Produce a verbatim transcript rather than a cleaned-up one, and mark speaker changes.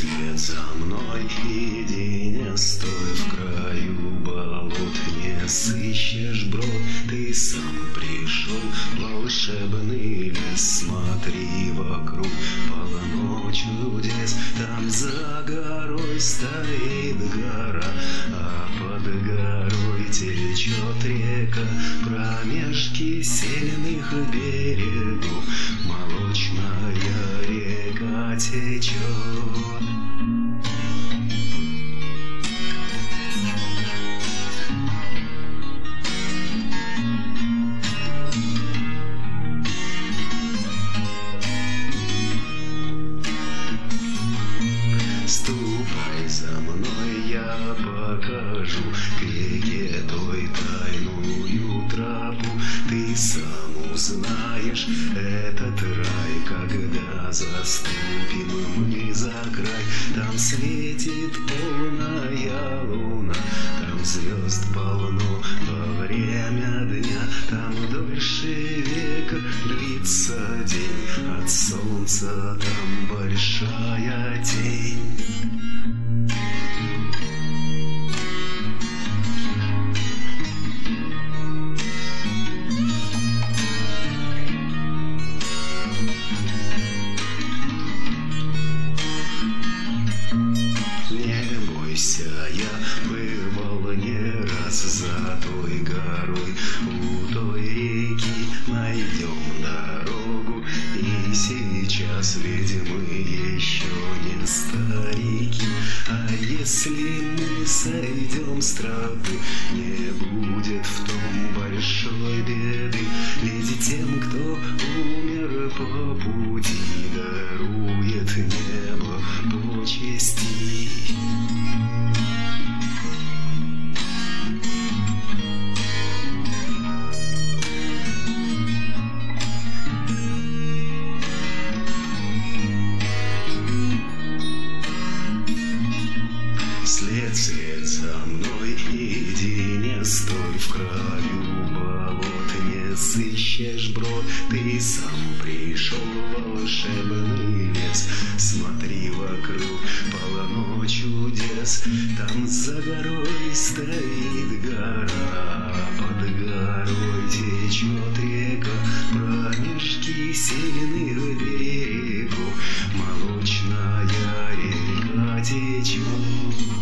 Speaker 1: вслед за мной, иди, не стой в краю болот, не сыщешь брод, ты сам пришел в волшебный лес. Смотри вокруг, полно чудес, там за горой стоит гора, а под горой течет река, промеж кисельных берегов молочная река течет. Ступай за мной, я покажу к реке той тайную тропу. Ты сам узнаешь этот рай, когда заступим мы за край. Там светит полная луна, там звезд полно во время дня, там дольше века длится день, от солнца там большая тень. Не бойся, я бывал не раз за той горой, у той реки найдем дорогу. И сейчас ведь мы еще не старики, а если мы сойдем с тропы, не будет в том большой беды, ведь тем, кто умер по пути, дарует небо почести. След, вслед за мной, иди, не стой в краю болот, не сыщешь брод, ты сам пришел в волшебный лес. Смотри вокруг, полно чудес, там за горой стоит гора, а под горой течет река, промеж кисельных берегов молочная река течет.